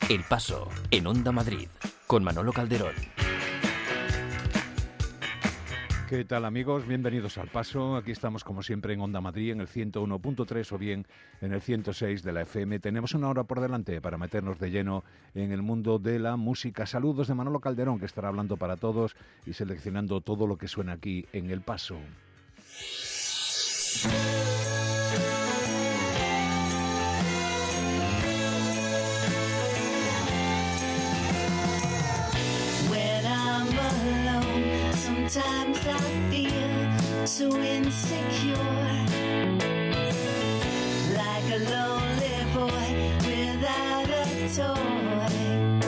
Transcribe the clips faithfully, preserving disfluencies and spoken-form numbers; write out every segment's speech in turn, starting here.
El Paso, en Onda Madrid, con Manolo Calderón. ¿Qué tal, amigos? Bienvenidos al Paso. Aquí estamos como siempre en Onda Madrid, en el ciento uno punto tres o bien en el ciento seis de la F M. Tenemos una hora por delante para meternos de lleno en el mundo de la música. Saludos de Manolo Calderón, que estará hablando para todos y seleccionando todo lo que suena aquí en El Paso. Sometimes I feel so insecure, like a lonely boy without a toy.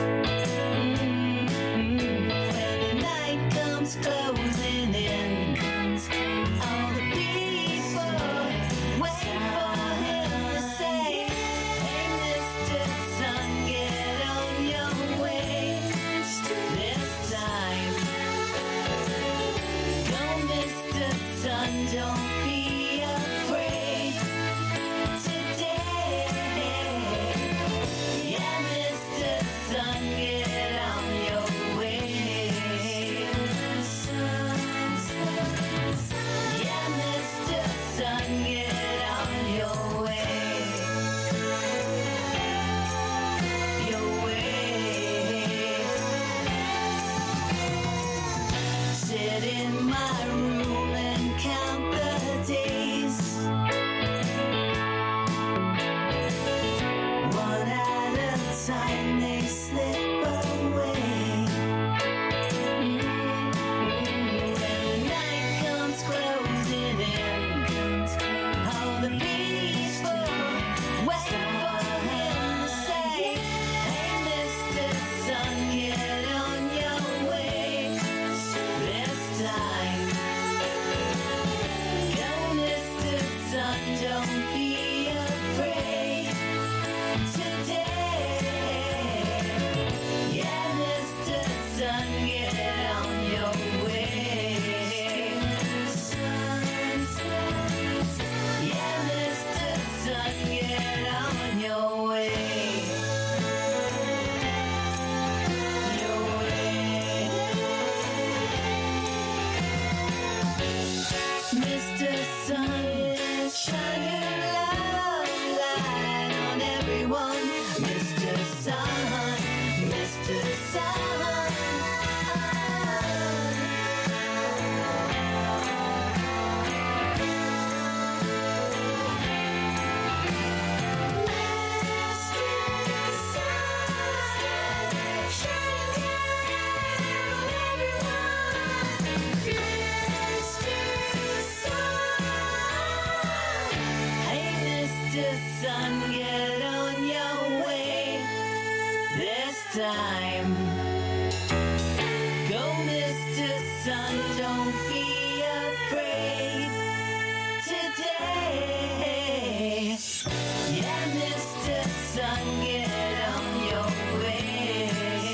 Mm-hmm. When the night comes closing in, all the people wait for him to say, hey, Mister Sun, get on your way. This time, sun, don't be afraid today. Yeah, Mister Sun, get on your way. Yeah, Mister Sun, get on your way. Your way. Sit in my room and count the days, one at a time they slip away. Mm-hmm. When the night comes closing in, all the people wait for him to say, hey, Mister Sun, get on your way. This time, sun, don't be afraid today. Yeah, Mister Sun, get on your way. Yeah, Mister Sun, get on your way. Your way. Mister Sun, shine your love light on everyone, Mister Sun, Mister Sun. Sun, get on your way this time. Go, Mister Sun, don't be afraid today. Yeah, Mister Sun, get on your way.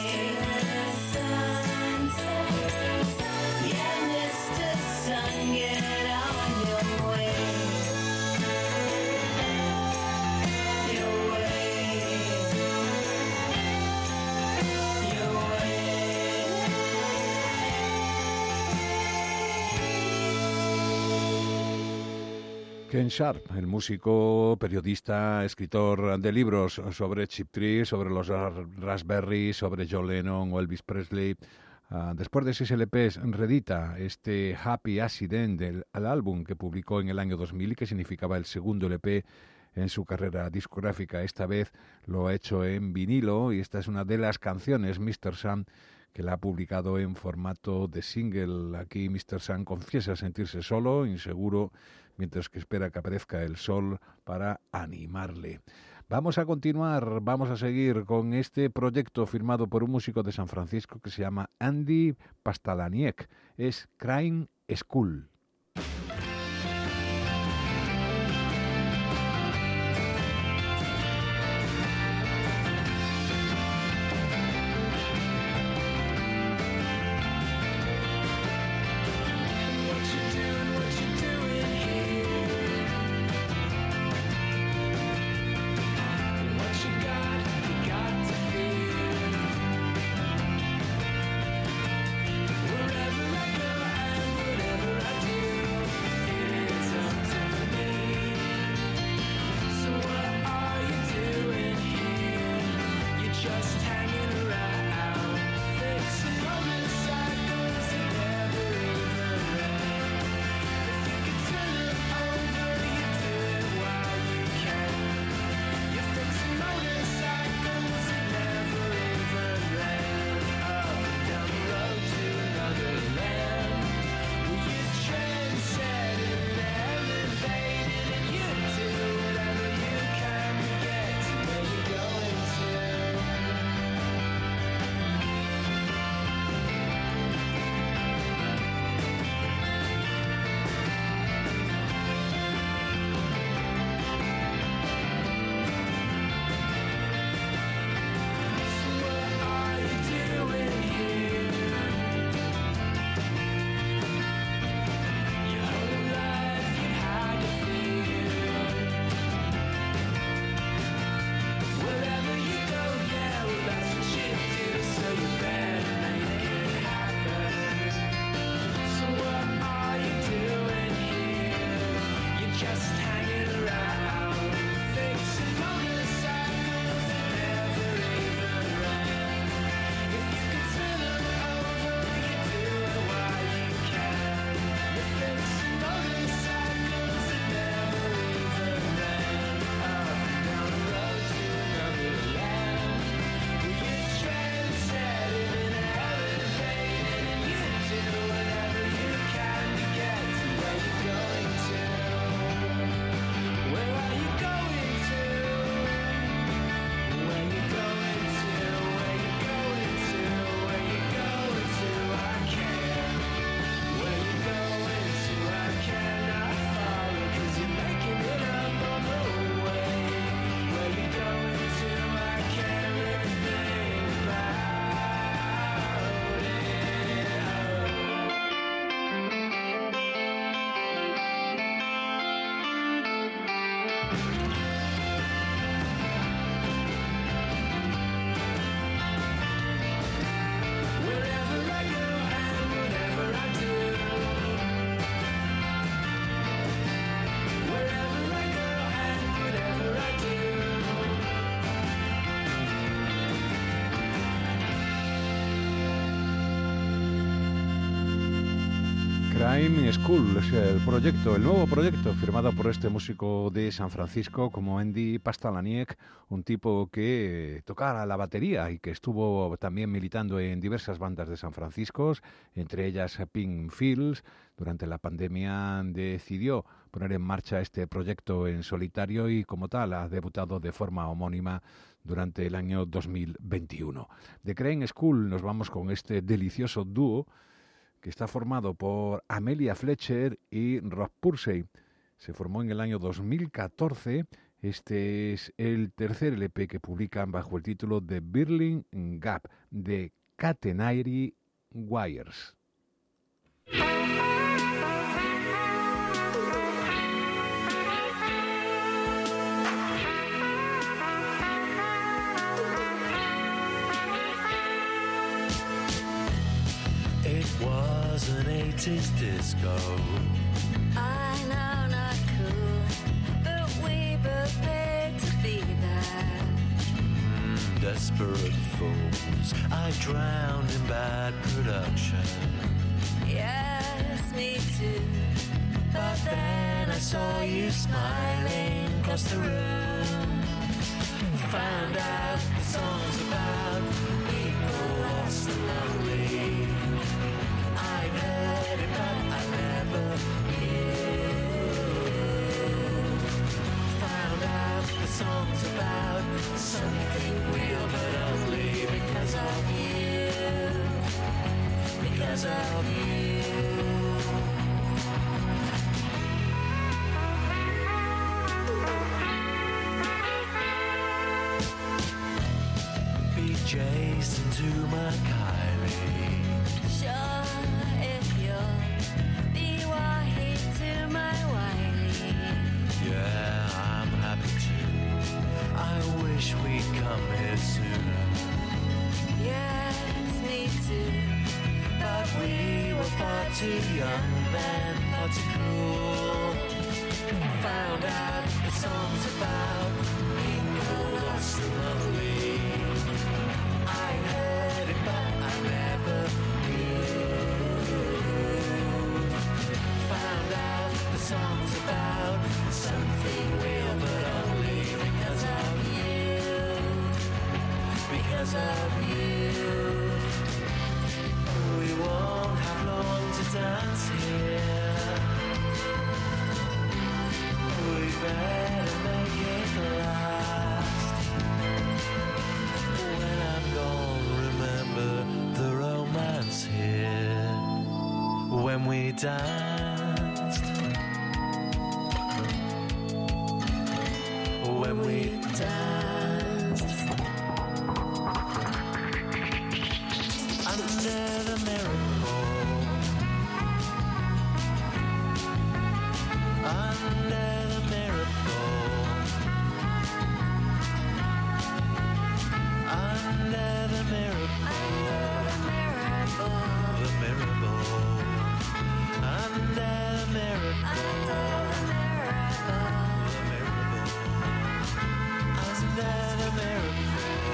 Yeah, Mister Sun, get on your way. Ken Sharp, el músico, periodista, escritor de libros sobre Cheap Trick, sobre los Raspberry, sobre John Lennon o Elvis Presley. Uh, después de seis L Pes, reedita este Happy Accident del el álbum que publicó en el año dos mil y que significaba el segundo L P en su carrera discográfica. Esta vez lo ha hecho en vinilo y esta es una de las canciones, Mister Sun, que la ha publicado en formato de single. Aquí Mister Sun confiesa sentirse solo, inseguro, mientras que espera que aparezca el sol para animarle. Vamos a continuar, vamos a seguir con este proyecto firmado por un músico de San Francisco que se llama Andy Pastalaniec. Es Crying School. What you got, you got to feel. Crime School es el proyecto, el nuevo proyecto firmado por este músico de San Francisco como Andy Pastalaniec, un tipo que tocara la batería y que estuvo también militando en diversas bandas de San Francisco, entre ellas Pink Fields. Durante la pandemia decidió poner en marcha este proyecto en solitario y como tal ha debutado de forma homónima durante el año dos mil veintiuno. De Crane School nos vamos con este delicioso dúo que está formado por Amelia Fletcher y Rob Pursey. Se formó en el año dos mil catorce. Este es el tercer L P que publican bajo el título The Birling Gap, de Catenary Wires. It was an eighties disco. I know, not cool, but we both paid to be there. Mm, desperate fools. I drowned in bad production. Yes, me too. But then I saw you smiling across the room. Found out the song's about people lost and lonely. I heard it, but I never knew. Found out the song's about something real, but only because of you. Because of you. B J's into my Kylie. Sure, if you're the Wahi to my Wiley. Yeah, I'm happy too. I wish we'd come here sooner. Yes, me too. But we were far too young then, far too cool. Found out the song's about people lost and lonely. I heard it, but I never knew. Found out the song's about something real, but only because of you. Because of you. We won't have long to dance here. We better make it last. When I'm gone, remember the romance here. When we danced. When we danced. Under the miracle. Under the miracle. Under the miracle. The miracle. The miracle. Under the miracle. Under the miracle. The miracle. Under the miracle.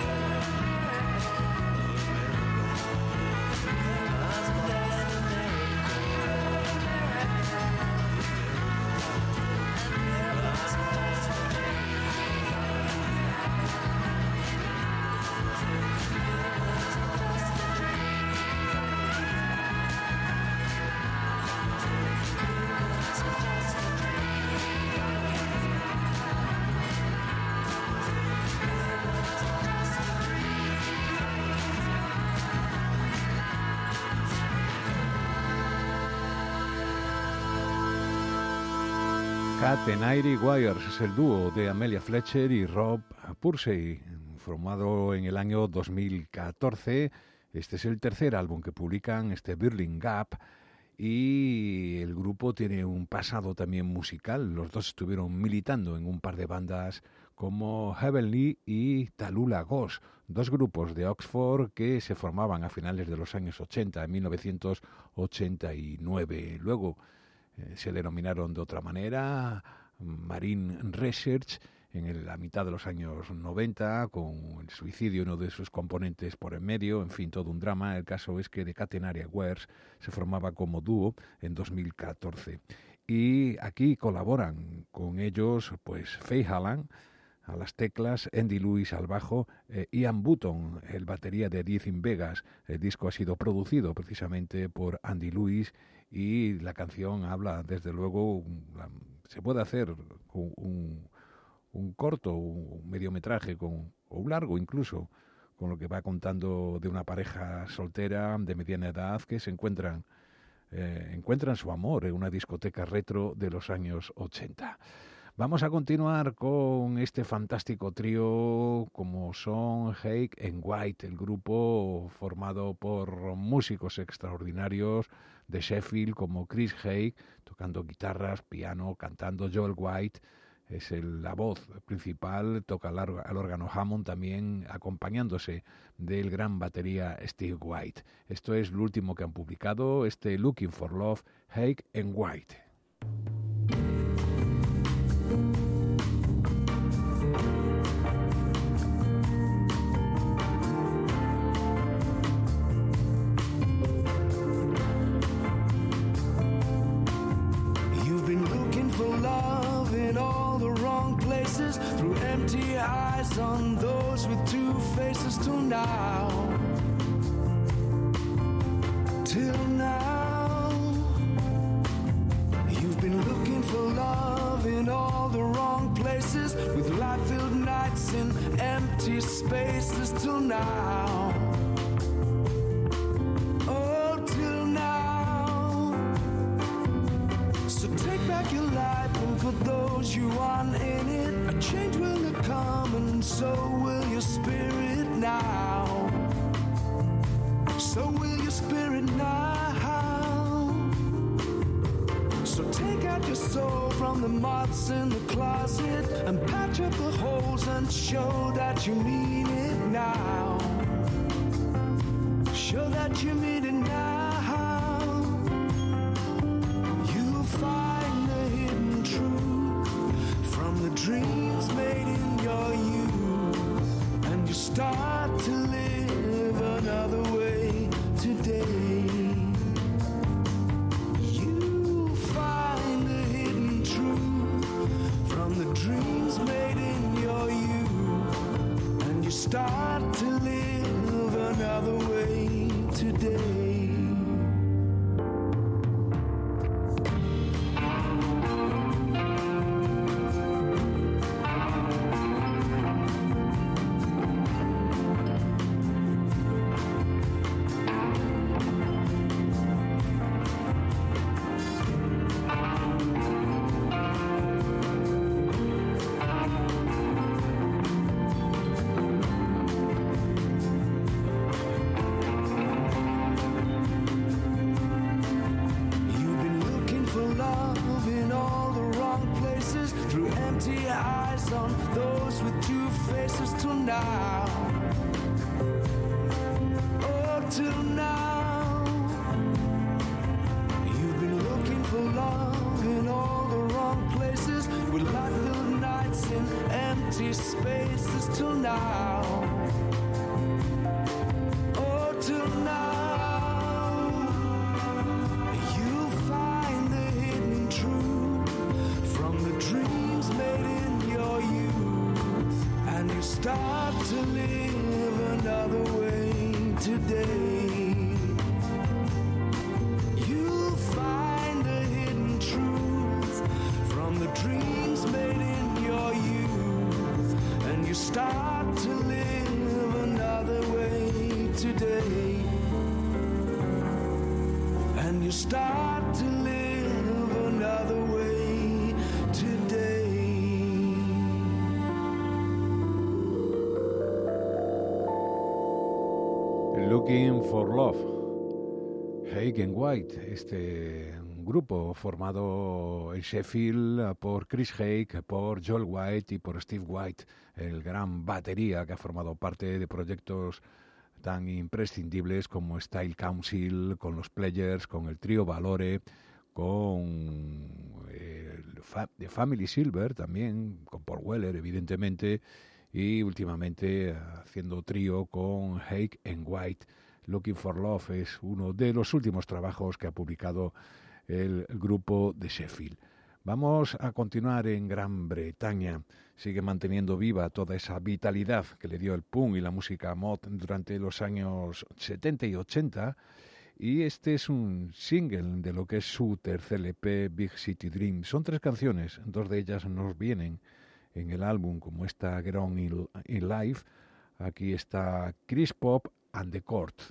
Catenary Wires es el dúo de Amelia Fletcher y Rob Pursey, formado en el año dos mil catorce. Este es el tercer álbum que publican, este Birling Gap, y el grupo tiene un pasado también musical. Los dos estuvieron militando en un par de bandas como Heavenly y Tallulah Ghost, dos grupos de Oxford que se formaban a finales de los años ochenta, en mil novecientos ochenta y nueve. Luego eh, se denominaron de otra manera, Marine Research, en el- la mitad de los años noventa, con el suicidio de uno de sus componentes por en medio, en fin, todo un drama. El caso es que The Catenary Wares se formaba como dúo en dos mil catorce. Y aquí colaboran con ellos pues Faye Hallan a las teclas, Andy Lewis al bajo, eh, Ian Button, el batería de Death in Vegas. El disco ha sido producido precisamente por Andy Lewis y la canción habla, desde luego, un- la- se puede hacer con un, un corto, un mediometraje, con, o un largo incluso, con lo que va contando de una pareja soltera de mediana edad que se encuentran, eh, encuentran su amor en una discoteca retro de los años ochenta. Vamos a continuar con este fantástico trío como son Hake and White, el grupo formado por músicos extraordinarios de Sheffield como Chris Hake, tocando guitarras, piano, cantando. Joel White es el- la voz principal, toca al, ar- al órgano Hammond también, acompañándose del gran batería Steve White. Esto es lo último que han publicado, este Looking for Love, Hake and White. You've been looking for love in all the wrong places, through empty eyes on those with two faces till now. Till now. You've been looking for love in all the wrong places, with light-filled nights in empty spaces till now. Oh, till now. So take back your life and put those you want in it. A change will come and so will your spirit now. So will your spirit now. So take out your soul from the moths in the closet and patch up the holes and show that you mean it now. Show that you mean it now. You'll find the hidden truth from the dreams made in your youth, and you start to live another way today. You find the hidden truth from the dreams made in your youth, and you start to live another way today. You've been looking for love in all the wrong places, through empty eyes on those with two faces till now. Oh, till now. You've been looking for love in all the wrong places, with light-filled nights in empty spaces till now. Oh, till now. You'll find the hidden truth from the dreams made in your youth, and you start to live another way today. You'll find the hidden truth from the dreams made in your youth, and you start to live another way today. And you start to live another way today. Looking for Love, Hake and White, este grupo formado en Sheffield por Chris Hake, por Joel White y por Steve White, el gran batería que ha formado parte de proyectos tan imprescindibles como Style Council, con los Players, con el trío Valore, con eh, fa- de Family Silver también, con Paul Weller, evidentemente, y últimamente haciendo trío con Hake and White. Looking for Love es uno de los últimos trabajos que ha publicado el, el grupo de Sheffield. Vamos a continuar en Gran Bretaña. Sigue manteniendo viva toda esa vitalidad que le dio el punk y la música mod durante los años setenta y ochenta. Y este es un single de lo que es su tercer L P, Big City Dream. Son tres canciones, dos de ellas nos vienen en el álbum, como esta Get On in, in Life. Aquí está Chris Pop and the Court.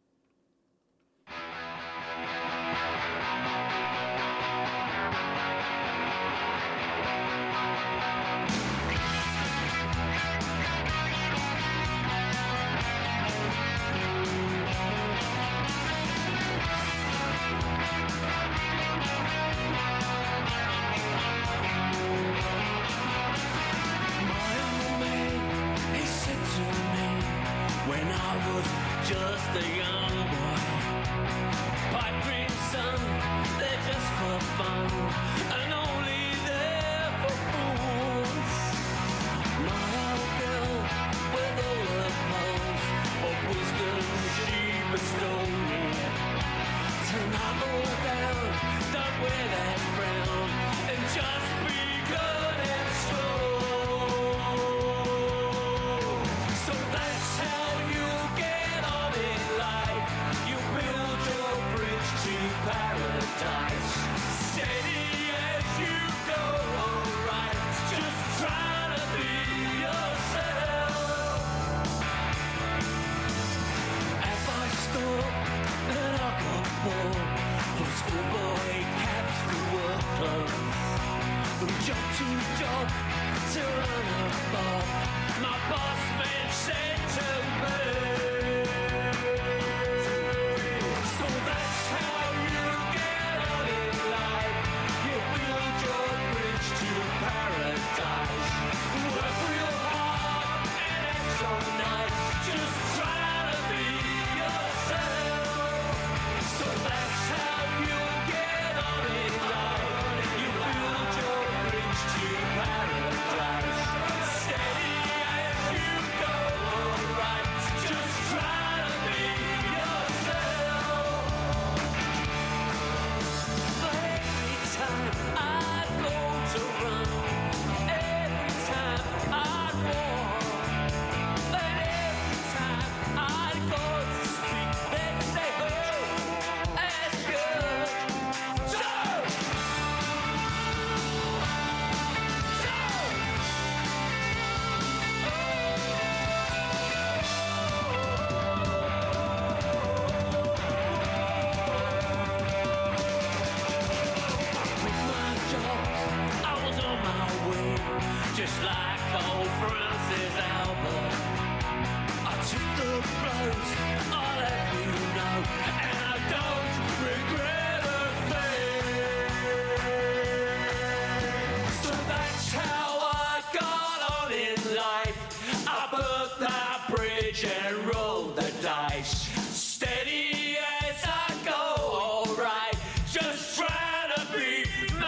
Just a young boy, pipe dream son, they're just for fun, and only there for fools. My old girl, with all her pearls of wisdom she bestowed me, to knuckle down, don't wear that frown, and just be good and strong. So that's how you get on in life. You build your bridge to paradise. Steady as you go, alright. Just try to be yourself. If I stop, then I got bored. From schoolboy caps to work clothes. From job to job to run a bar. My boss man said to me, so that's how you get on in life. You build your bridge to paradise. Work real hard and act so nice. Just try to be yourself. So that's how you get on in life. You build your bridge to paradise. Steady as you go, alright. Just try to be yourself. But every time I go to run, every time I walk, but every time I go to speak, they say, oh, that's good. So, so. With my jobs, I was on my way, just like old Francis Albert. I took the blows, I'll let you know, and I don't regret a thing. So that's how I got on in life. I burnt that bridge and rolled the dice. Steady as I go, alright. Just try to be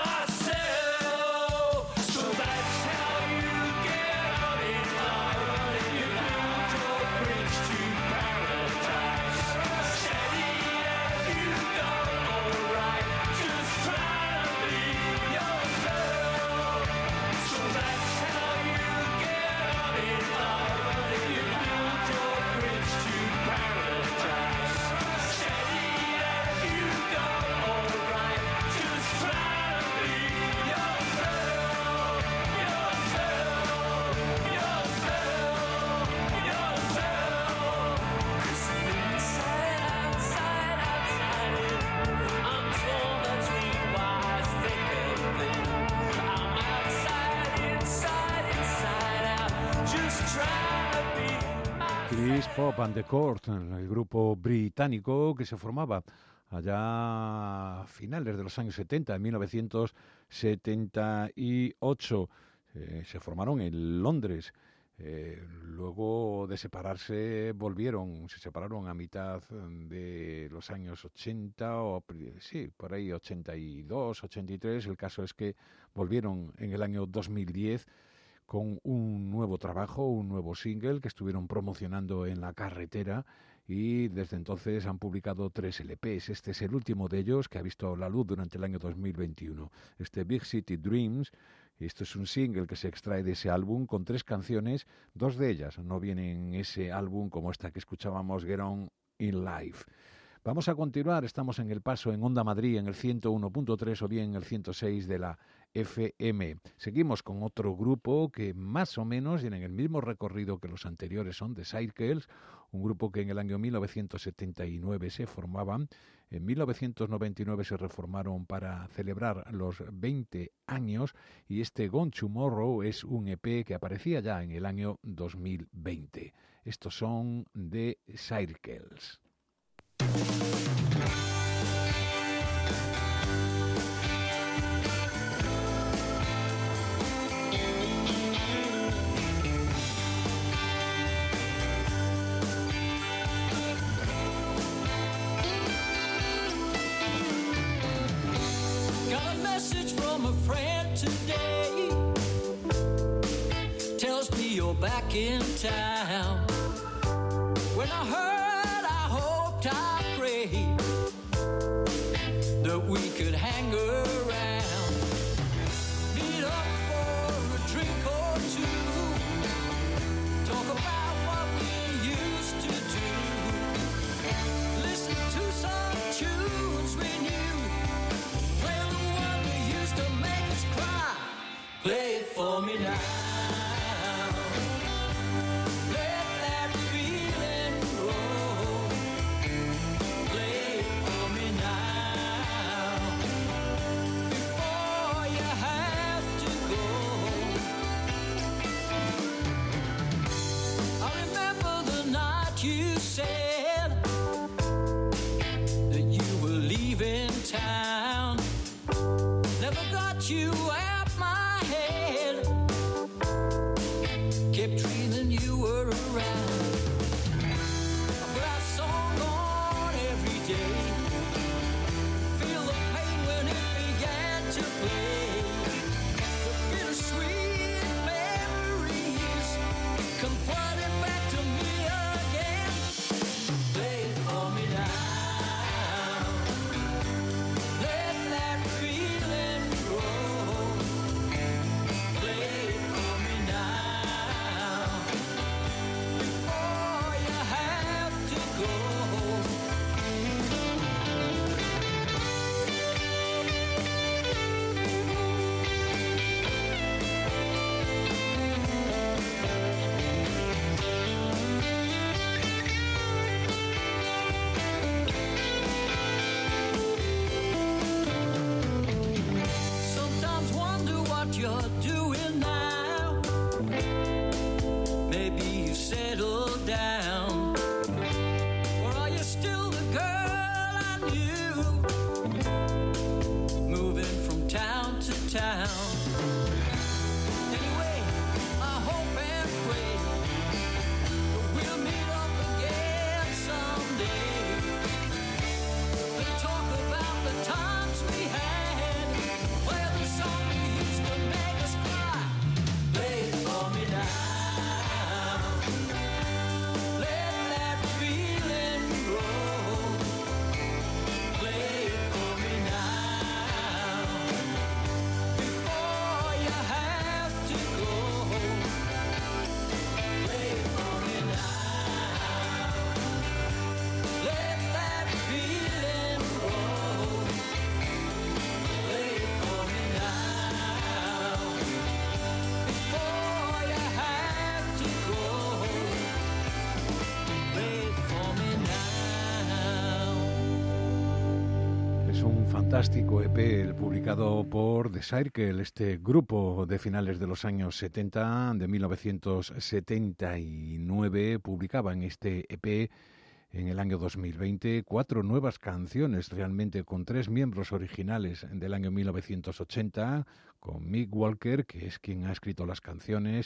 myself. So that's how you get on in life. You build your bridge to paradise. Steady as you go, alright. Just try to be yourself. So that's how you get on in life. You build your bridge to paradise. Steady as you go, alright. Just try to be yourself, yourself, yourself, yourself. 'Cause inside, outside, outside in, I'm torn between wise, thick and thin. I'm outside, inside, inside out. Just try to be myself. Chris Pop and the Court, el grupo británico que se formaba allá a finales de los años setenta, en mil novecientos setenta y ocho. Eh, se formaron en Londres Eh, luego de separarse volvieron, se separaron a mitad de los años ochenta, o sí, por ahí ochenta y dos, ochenta y tres. El caso es que volvieron en el año dos mil diez con un nuevo trabajo, un nuevo single que estuvieron promocionando en la carretera, y desde entonces han publicado tres L Pes. Este es el último de ellos, que ha visto la luz durante el año dos mil veintiuno. Este Big City Dreams. Esto es un single que se extrae de ese álbum con tres canciones. Dos de ellas no vienen en ese álbum, como esta que escuchábamos, Get On In Life. Vamos a continuar, estamos en El Paso, en Onda Madrid, en el ciento uno punto tres o bien en el ciento seis de la F M. Seguimos con otro grupo que más o menos tienen el mismo recorrido que los anteriores, son The Circles, un grupo que en el año mil novecientos setenta y nueve se formaban. En mil novecientos noventa y nueve se reformaron para celebrar los veinte años, y este Gone Tomorrow es un E P que aparecía ya en el año dos mil veinte. Estos son The Circles. Got a message from a friend today. Tells me you're back in town. When I heard, I hoped, I prayed that we could hang around, meet up for a drink or two, talk about what we used to do, listen to some tunes we knew, play the one that used to make us cry. Play it for me now. You said that you were leaving town. Never got you out my head. Kept dreaming you were around. I put our song on every day. Feel the pain when it began to play. The bittersweet memories come flooding back to me. Fantástico E P, el publicado por The Circle, este grupo de finales de los años setenta, de mil novecientos setenta y nueve, publicaba en este E P en el año dos mil veinte cuatro nuevas canciones, realmente con tres miembros originales del año mil novecientos ochenta, con Mick Walker, que es quien ha escrito las canciones,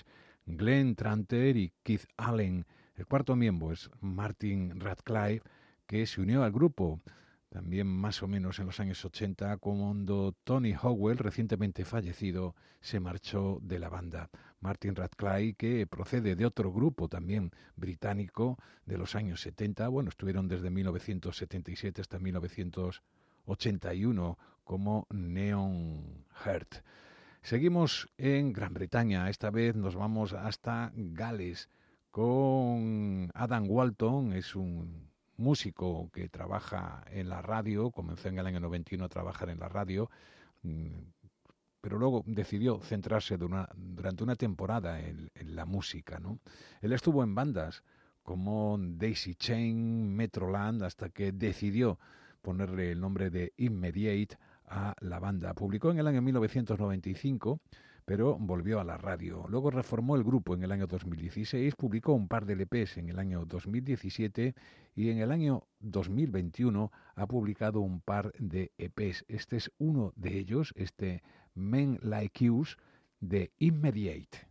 Glenn Tranter y Keith Allen. El cuarto miembro es Martin Radcliffe, que se unió al grupo también más o menos en los años ochenta, cuando Tony Howell, recientemente fallecido, se marchó de la banda. Martin Radcliffe, que procede de otro grupo también británico de los años setenta, bueno, estuvieron desde mil novecientos setenta y siete hasta mil novecientos ochenta y uno como Neon Heart. Seguimos en Gran Bretaña, esta vez nos vamos hasta Gales con Adam Walton. Es un músico que trabaja en la radio, comenzó en el año noventa y uno a trabajar en la radio, pero luego decidió centrarse de una, durante una temporada en, en la música, ¿no? Él estuvo en bandas como Daisy Chain, Metroland, hasta que decidió ponerle el nombre de Immediate a la banda. Publicó en el año mil novecientos noventa y cinco, pero volvió a la radio. Luego reformó el grupo en el año dos mil dieciséis, publicó un par de L Pes en el año dos mil diecisiete y en el año dos mil veintiuno ha publicado un par de E Pes. Este es uno de ellos, este Men Like Yous de Immediate.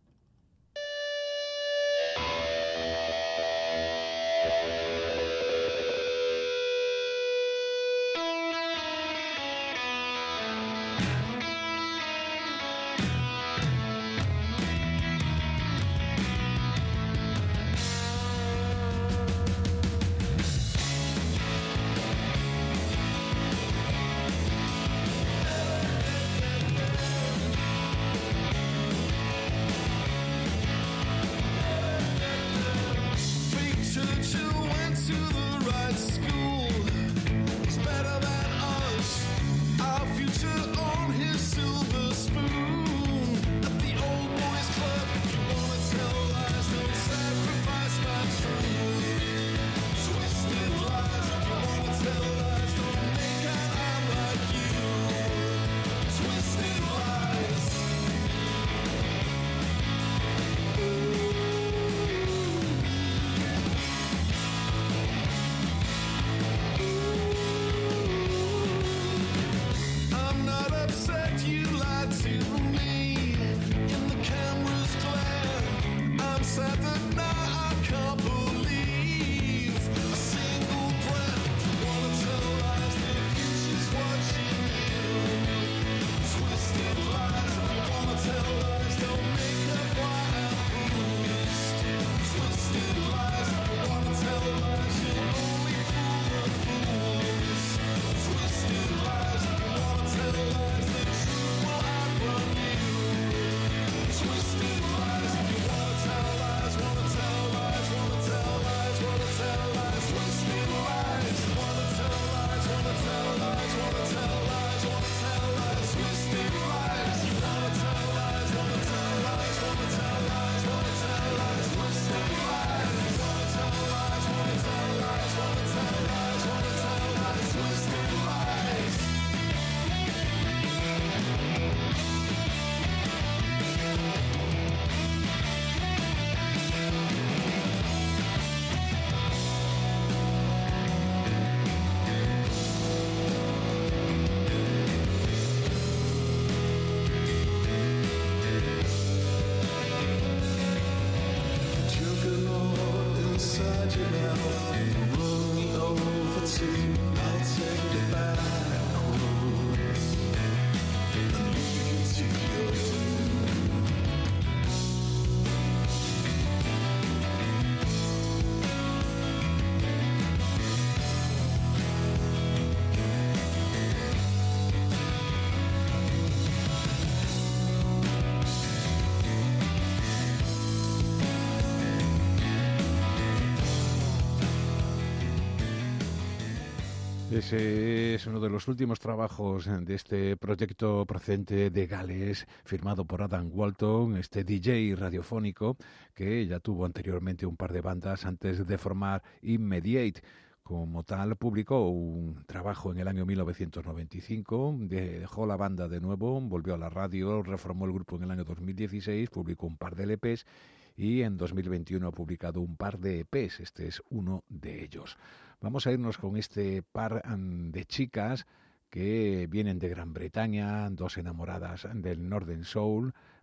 Ese es uno de los últimos trabajos de este proyecto procedente de Gales, firmado por Adam Walton, este D J radiofónico que ya tuvo anteriormente un par de bandas antes de formar Immediate. Como tal, publicó un trabajo en el año mil novecientos noventa y cinco, dejó la banda de nuevo, volvió a la radio, reformó el grupo en el año dos mil dieciséis, publicó un par de L Pes y en dos mil veintiuno ha publicado un par de E Pes. Este es uno de ellos. Vamos a irnos con este par de chicas que vienen de Gran Bretaña, dos enamoradas del Northern Soul,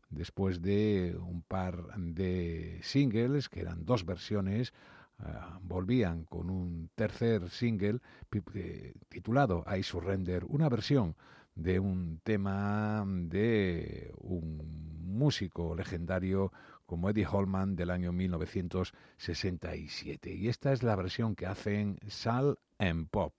después de un par de singles, que eran dos versiones, uh, volvían con un tercer single eh, titulado I Surrender, una versión de un tema de un músico legendario como Eddie Holman del año mil novecientos sesenta y siete. Y esta es la versión que hacen Salt and Pop.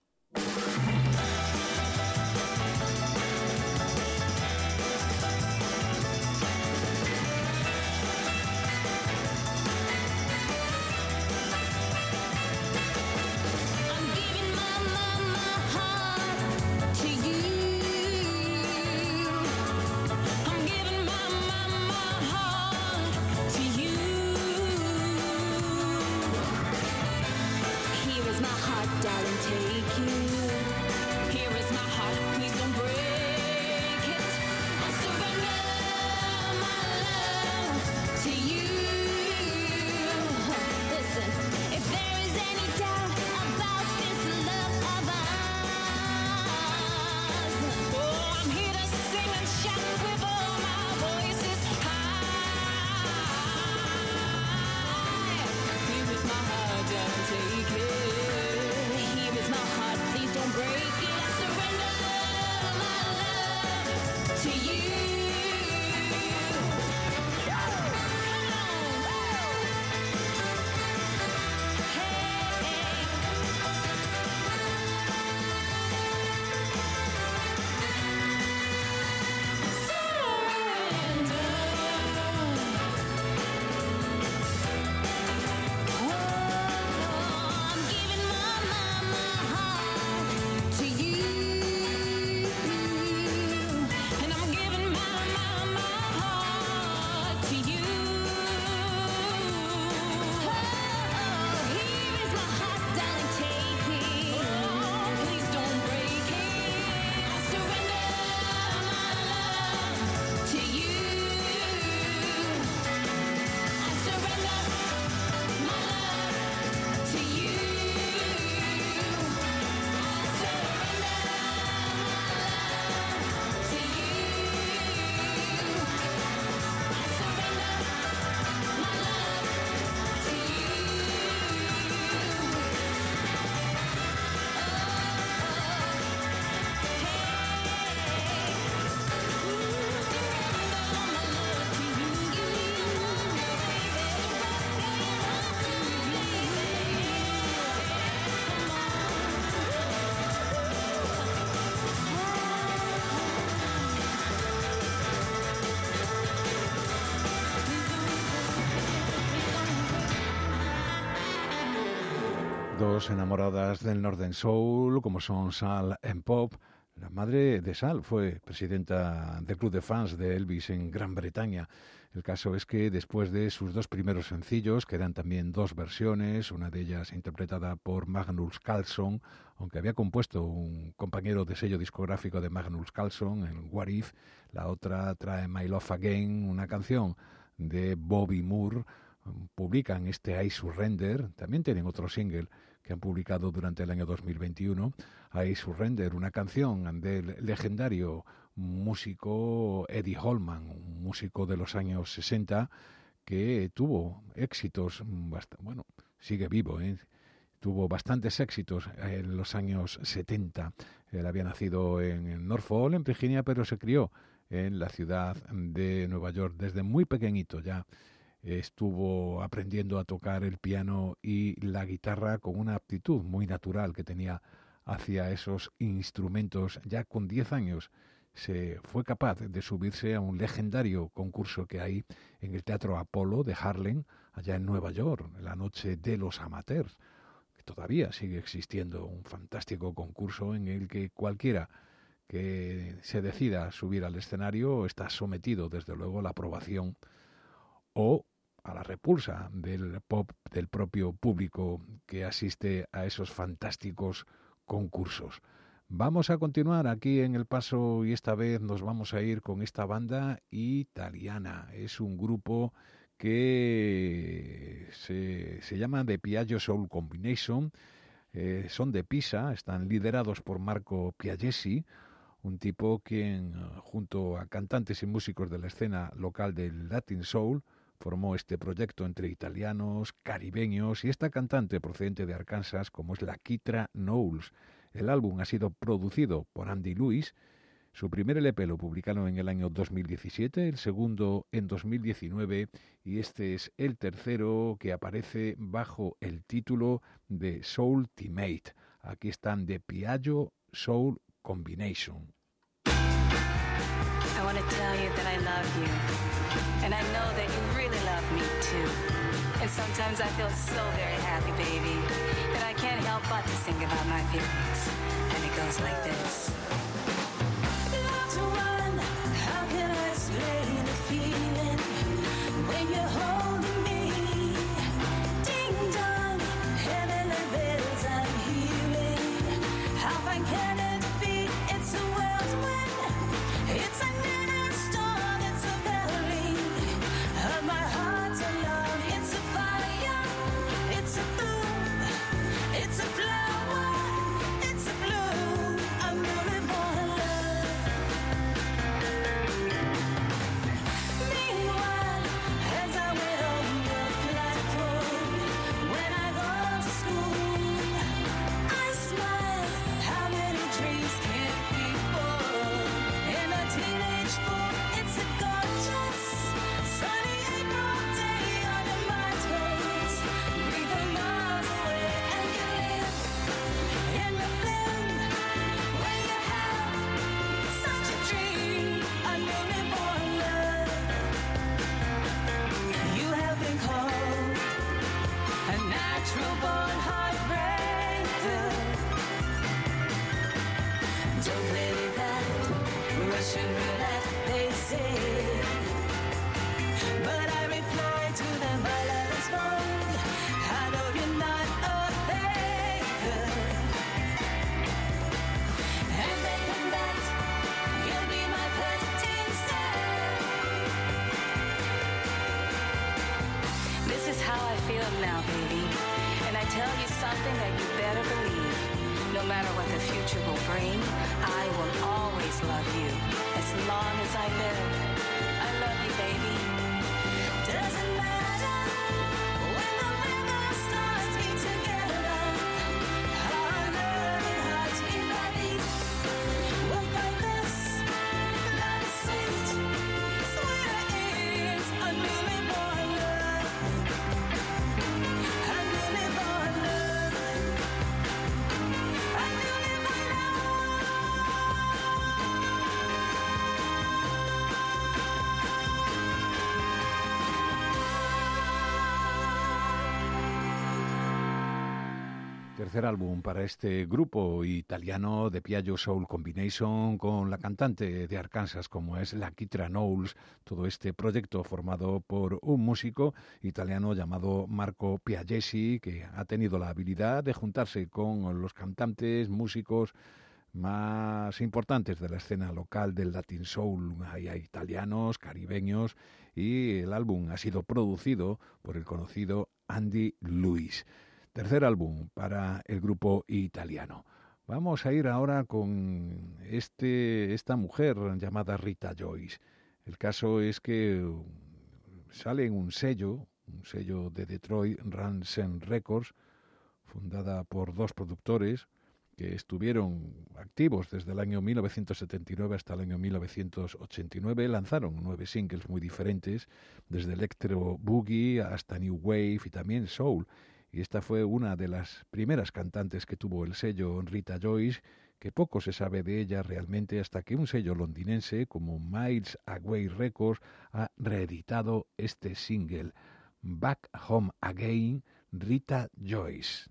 Dos enamoradas del Northern Soul, como son Sal and Pop. La madre de Sal fue presidenta del club de fans de Elvis en Gran Bretaña. El caso es que después de sus dos primeros sencillos, que eran también dos versiones, una de ellas interpretada por Magnus Carlsson, aunque había compuesto un compañero de sello discográfico de Magnus Carlsson, en What If, la otra trae My Love Again, una canción de Bobby Moore. Publican este I Surrender, también tienen otro single que han publicado durante el año dos mil veintiuno, I Surrender, una canción del legendario músico Eddie Holman, un músico de los años sesenta que tuvo éxitos, bast- bueno, sigue vivo, ¿eh? Tuvo bastantes éxitos en los años setenta. Él había nacido en Norfolk, en Virginia, pero se crió en la ciudad de Nueva York desde muy pequeñito ya. Estuvo aprendiendo a tocar el piano y la guitarra con una aptitud muy natural que tenía hacia esos instrumentos. Ya con diez años se fue capaz de subirse a un legendario concurso que hay en el Teatro Apollo de Harlem, allá en Nueva York, la noche de los amateurs, que todavía sigue existiendo, un fantástico concurso en el que cualquiera que se decida subir al escenario está sometido, desde luego, a la aprobación o a la repulsa del pop del propio público que asiste a esos fantásticos concursos. Vamos a continuar aquí en El Paso y esta vez nos vamos a ir con esta banda italiana. Es un grupo que se, se llama The Piaggio Soul Combination. Eh, son de Pisa, están liderados por Marco Piaggesi, un tipo quien, junto a cantantes y músicos de la escena local del Latin Soul, formó este proyecto entre italianos, caribeños y esta cantante procedente de Arkansas como es la Ketra Knowles. El álbum ha sido producido por Andy Lewis. Su primer L P lo publicaron en el año dos mil diecisiete, el segundo en dos mil diecinueve y este es el tercero que aparece bajo el título de Soul Teammate. Aquí están The Piaggio Soul Combination. I want to tell you that I love you, and I know that you really love me too. And sometimes I feel so very happy, baby, that I can't help but to think about my feelings. And it goes like this. Love to run, how can I explain the feeling when you're holding me? Ding dong, heavenly bells I'm hearing. How fine can it be? It's a whirlwind. It's a minute storm, it's a belly of my heart's alarm. It's a fire, it's a boom, it's a flower, it's a bloom. I'm really born love. Meanwhile, as I wait on the platform, when I go to school, I smile. How many dreams can be born in a teenage pool? It's a gorgeous sunny April day under my toes. Breathe the miles away and you live in the film when you have such a dream. A newly born love. You have been called a natural born heartbreaker. Don't play with that Russian roulette, they say. But I reply to them by love and smoke. I know you're not a faker. And they come back, you'll be my pet instead. This is how I feel now, baby. And I tell you something that you better believe. No matter what the future will bring, I will always love you as long as I live. I love you, baby. Doesn't matter when the weather stars beat together. Our loving hearts beat by beat. We'll find this. Love is sweet, sweeter is a newly born love. A newly born love. A newly born Tercer álbum para este grupo italiano de Piaggio Soul Combination con la cantante de Arkansas como es la Ketra Knowles. Todo este proyecto formado por un músico italiano llamado Marco Piaggesi que ha tenido la habilidad de juntarse con los cantantes, músicos más importantes de la escena local del Latin Soul. Hay italianos, caribeños y el álbum ha sido producido por el conocido Andy Lewis. Tercer álbum para el grupo italiano. Vamos a ir ahora con este, esta mujer llamada Rita Joyce. El caso es que sale en un sello, un sello de Detroit, Ransom Records, fundada por dos productores que estuvieron activos desde el año mil novecientos setenta y nueve hasta el año mil novecientos ochenta y nueve. Lanzaron nueve singles muy diferentes, desde Electro Boogie hasta New Wave y también Soul. Y esta fue una de las primeras cantantes que tuvo el sello Rita Joyce, que poco se sabe de ella realmente hasta que un sello londinense como Miles Away Records ha reeditado este single, Back Home Again, Rita Joyce.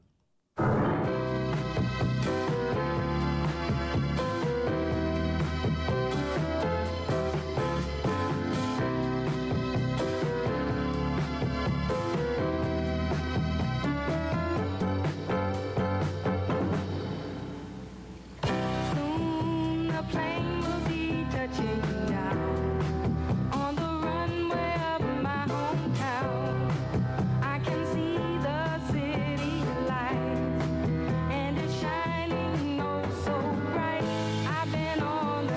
On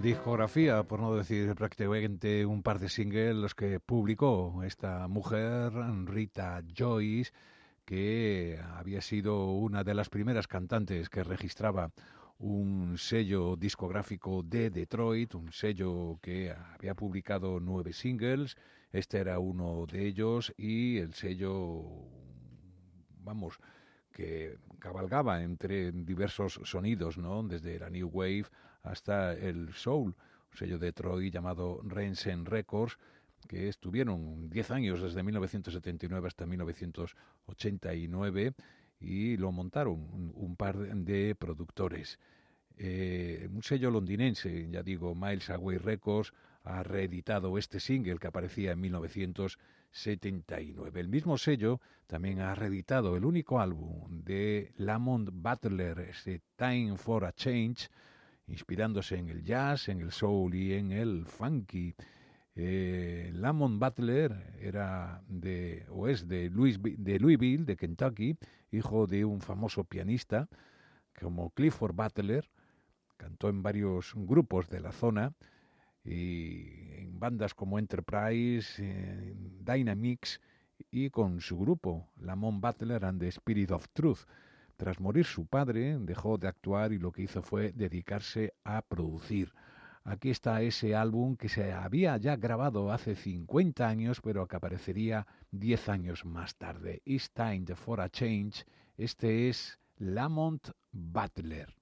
discografía, por no decir prácticamente un par de singles los que publicó esta mujer, Rita Joyce, que había sido una de las primeras cantantes que registraba un sello discográfico de Detroit, un sello que había publicado nueve singles. Este era uno de ellos y el sello, vamos, que cabalgaba entre diversos sonidos, ¿no? Desde la New Wave hasta el Soul, un sello de Detroit llamado Rensen Records, que estuvieron diez años, desde mil novecientos setenta y nueve hasta mil novecientos ochenta y nueve, y lo montaron un, un par de productores. Eh, un sello londinense, ya digo, Miles Away Records, ha reeditado este single que aparecía en mil novecientos setenta y nueve. El mismo sello también ha reeditado el único álbum de Lamont Butler, ese Time for a Change, inspirándose en el jazz, en el soul y en el funky. Eh, Lamont Butler era de, o es de, Louis, de Louisville, de Kentucky, hijo de un famoso pianista como Clifford Butler. Cantó en varios grupos de la zona y en bandas como Enterprise, eh, Dynamics, y con su grupo Lamont Butler and the Spirit of Truth. Tras morir su padre, dejó de actuar y lo que hizo fue dedicarse a producir. Aquí está ese álbum que se había ya grabado hace cincuenta años, pero que aparecería diez años más tarde. It's Time for a Change. Este es Lamont Butler.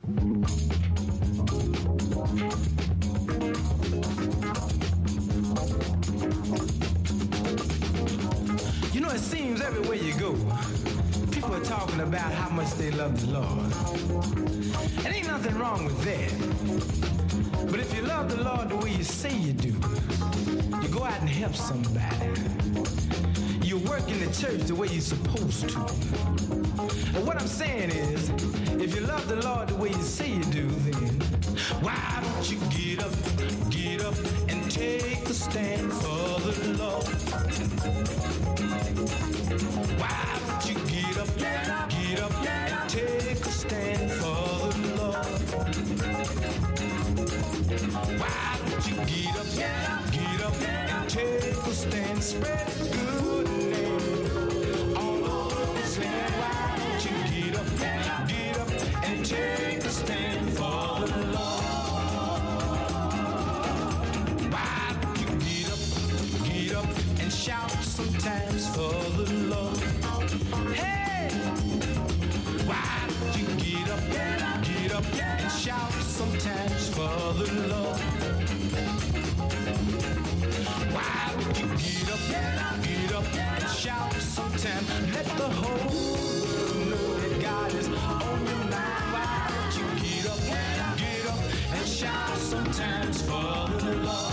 You know, it seems everywhere you go, people are talking about how much they love the Lord. And ain't nothing wrong with that. But if you love the Lord the way you say you do, you go out and help somebody. You work in the church the way you're supposed to. And what I'm saying is, if you love the Lord the way you say you do, then why don't you get up, get up and take a stand for the Lord? Why don't you get up, get up, get up and take a stand for the Lord? Why don't you get up, get up, get up and take a stand, spread the good name all over this land? Why don't you get up, get up and take a stand for the Lord? Why don't you get up, get up and shout sometimes for the Lord? Hey, why don't you get up, get up and shout sometimes for the Lord? Why don't you get up, get up and shout sometimes? Let the whole world know that God is on your mind. Why don't you get up, get up and shout sometimes for the Lord?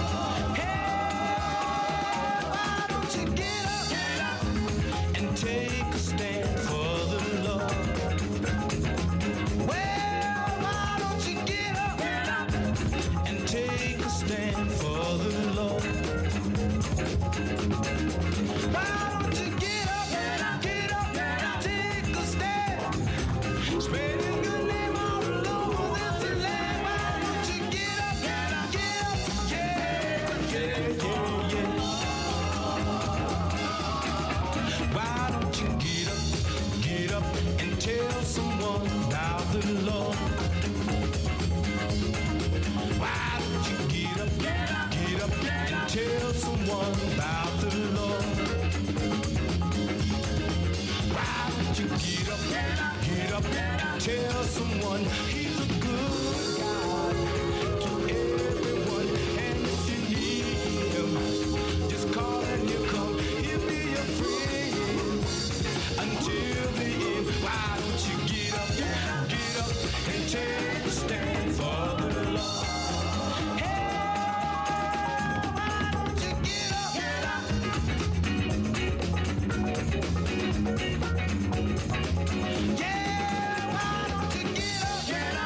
Take a stand for the Lord. Well, why don't you get up, get up and take a stand for the Lord? Why don't you get up, get up, get up and take a stand? Spread your good name all over this land. Why don't you get up, get up, get up? Yeah, yeah, yeah, yeah. Why don't you get up, get up and tell someone about the Lord? Why don't you get up, get up, get up and tell someone about the Lord? Why don't you get up, get up, get up and tell someone He's a good God to everyone? And if you need Him, just call and He'll come. He'll be your friend until the end. Why don't you get up, get up and take a stand for the Lord? Hey, why don't you get up, get up? Yeah, why don't you get up, get up?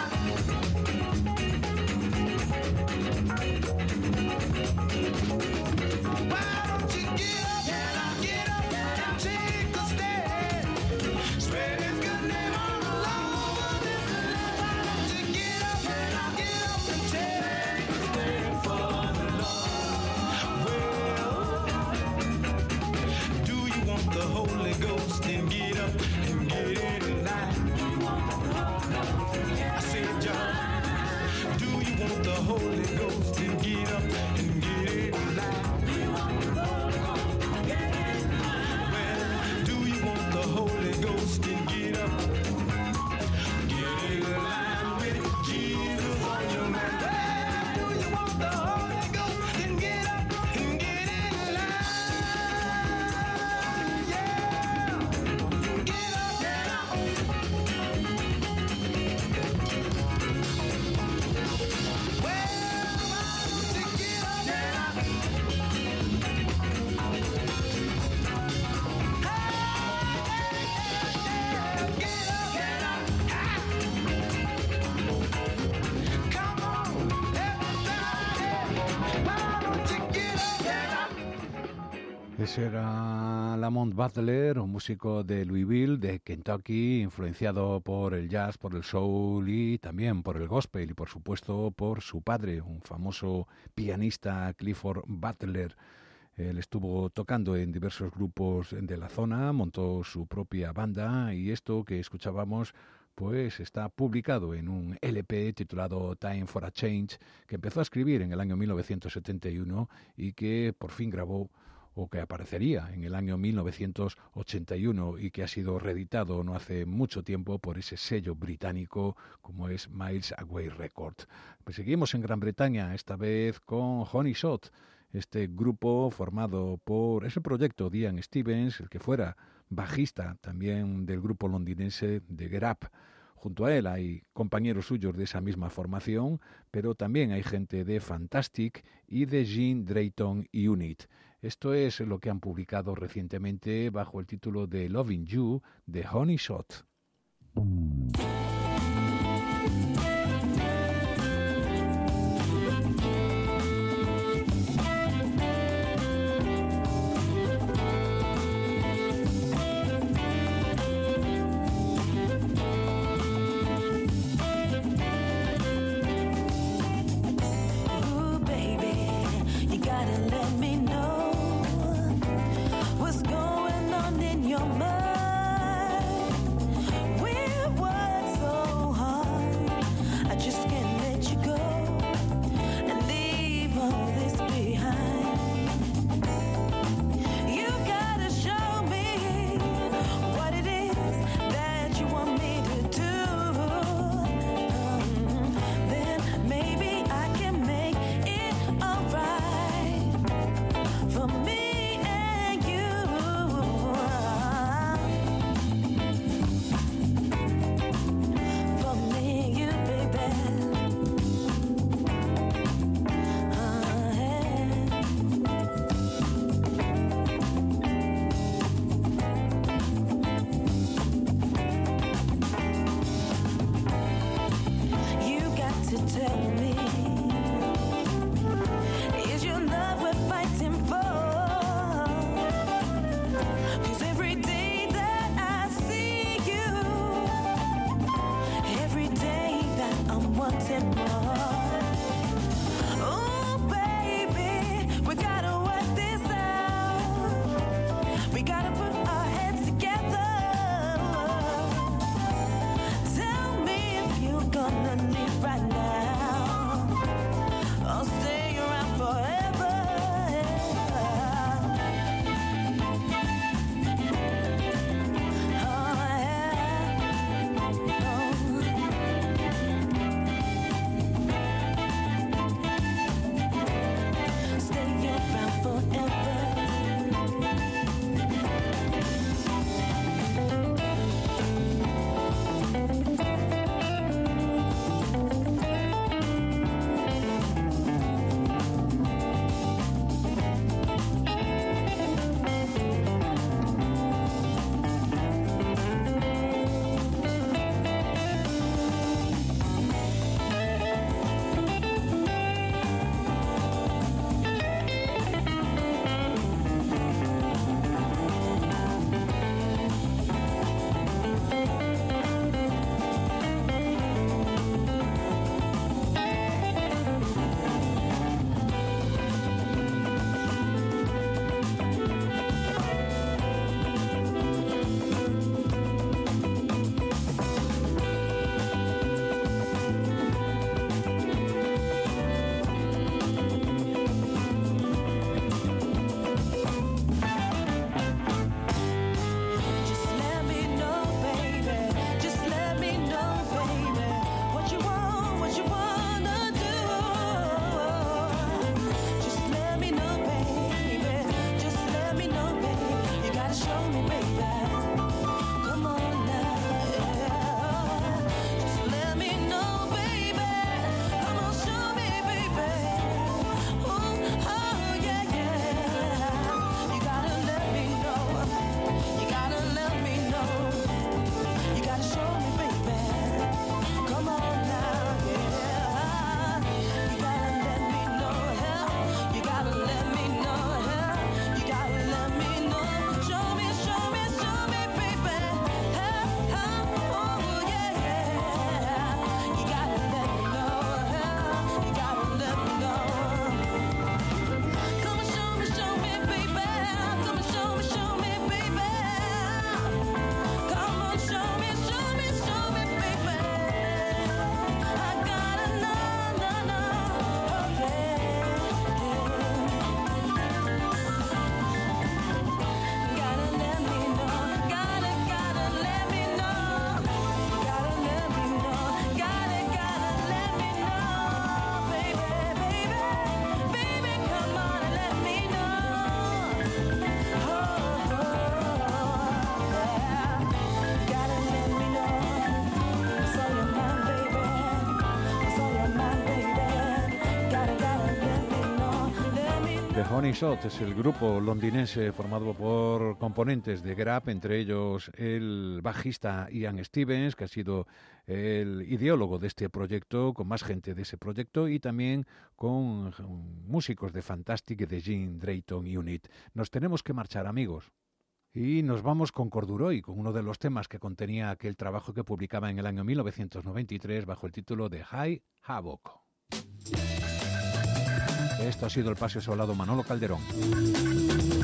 Ese era Lamont Butler, un músico de Louisville, de Kentucky, influenciado por el jazz, por el soul y también por el gospel y por supuesto por su padre, un famoso pianista, Clifford Butler. Él estuvo tocando en diversos grupos de la zona, montó su propia banda y esto que escuchábamos pues está publicado en un L P titulado Time for a Change, que empezó a escribir en el año mil novecientos setenta y uno y que por fin grabó, o que aparecería en el año mil novecientos ochenta y uno y que ha sido reeditado no hace mucho tiempo por ese sello británico como es Miles Away Records. Pues seguimos en Gran Bretaña, esta vez con Honey Shot, este grupo formado por ese proyecto de Ian Stevens, el que fuera bajista también del grupo londinense de Get Up. Junto a él hay compañeros suyos de esa misma formación, pero también hay gente de Fantastic y de Gene Drayton Unit. Esto es lo que han publicado recientemente bajo el título de Loving You de Honey Shot. Morning Shot es el grupo londinense formado por componentes de Get Up, entre ellos el bajista Ian Stevens, que ha sido el ideólogo de este proyecto, con más gente de ese proyecto, y también con músicos de Fantastic y de Jim Drayton Unit. Nos tenemos que marchar, amigos. Y nos vamos con Corduroy, con uno de los temas que contenía aquel trabajo que publicaba en el año mil novecientos noventa y tres bajo el título de High Havoc. Esto ha sido el Paseo Sobrado Manolo Calderón.